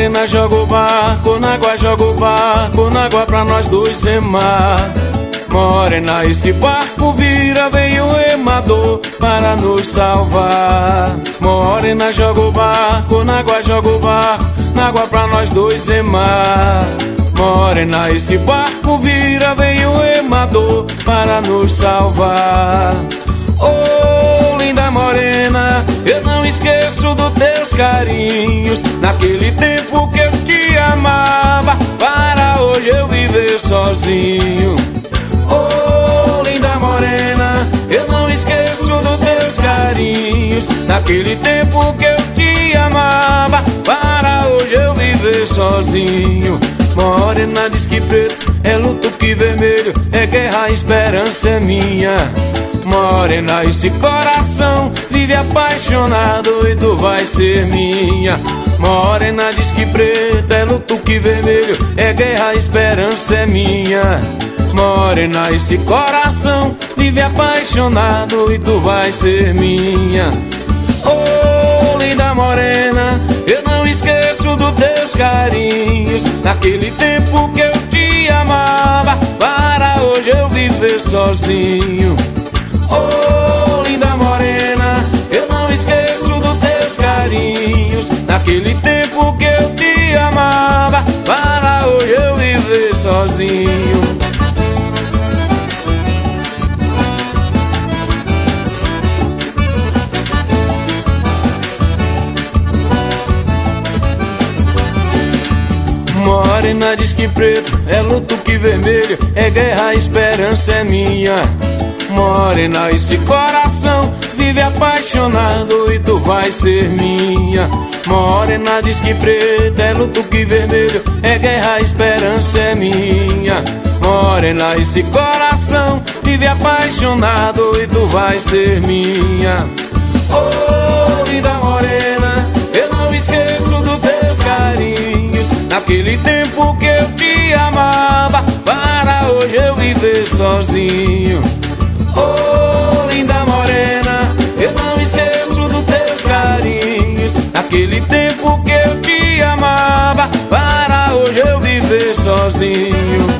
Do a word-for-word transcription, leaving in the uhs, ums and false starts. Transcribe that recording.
Morena, joga o barco na água, joga o barco na água pra nós dois remar. Morena, esse barco vira, vem o remador para nos salvar. Morena, joga o barco na água, joga o barco na água pra nós dois remar. Morena, esse barco vira, vem o remador para nos salvar. Oh, linda morena, eu não esqueço dos teus carinhos, naquele tempo que eu te amava, para hoje eu viver sozinho. Oh, linda morena, eu não esqueço dos teus carinhos, naquele tempo que eu te amava, para hoje eu viver sozinho. Morena, diz que preto é luto, que vermelho é guerra, a esperança é minha. Morena, esse coração vive apaixonado e tu vai ser minha. Morena, diz que preto é luto, que vermelho é guerra, a esperança é minha. Morena, esse coração vive apaixonado e tu vai ser minha. Oh, linda morena, eu não esqueço dos teus carinhos, naquele tempo que eu te amava, para hoje eu viver sozinho. Oh, linda morena, eu não esqueço dos teus carinhos, naquele tempo que eu te amava, para hoje eu viver sozinho. Morena, diz que preto é luto, que vermelho é guerra, a esperança é minha. Morena, esse coração vive apaixonado e tu vai ser minha. Morena, diz que preto é luto, que vermelho é guerra, a esperança é minha. Morena, esse coração vive apaixonado e tu vai ser minha. Oh, linda morena, eu não esqueço dos teus carinhos, naquele tempo que eu te amava, para hoje eu viver sozinho. Oh, linda morena, eu não esqueço dos teus carinhos, naquele tempo que eu te amava, para hoje eu viver sozinho.